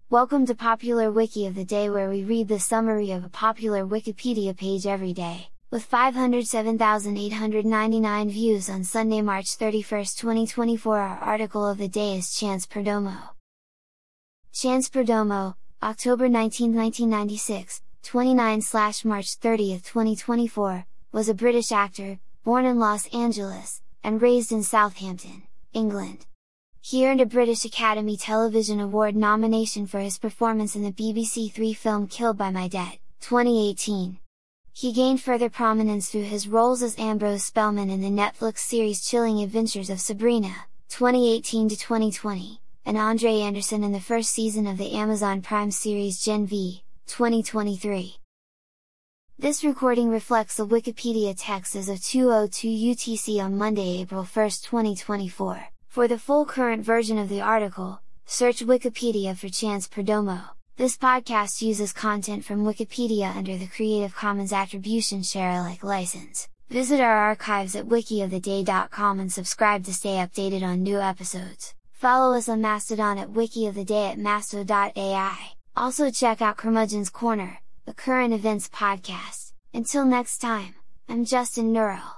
Welcome to Popular Wiki of the Day, where we read the summary of a popular Wikipedia page every day, with 507,899 views on Sunday, March 31, 2024. Our article of the day is Chance Perdomo. Chance Perdomo, October 19, 1996, 29/March 30, 2024, was a British actor, born in Los Angeles, and raised in Southampton, England. He earned a British Academy Television Award nomination for his performance in the BBC Three film Killed by My Dead, 2018. He gained further prominence through his roles as Ambrose Spellman in the Netflix series Chilling Adventures of Sabrina, 2018-2020, and Andre Anderson in the first season of the Amazon Prime series Gen V, 2023. This recording reflects the Wikipedia text as of 2:02 UTC on Monday, April 1, 2024. For the full current version of the article, search Wikipedia for Chance Perdomo. This podcast uses content from Wikipedia under the Creative Commons Attribution Share Alike license. Visit our archives at wikioftheday.com and subscribe to stay updated on new episodes. Follow us on Mastodon at wikioftheday at masto.ai. Also check out Curmudgeon's Corner, the current events podcast. Until next time, I'm Justin Nurl.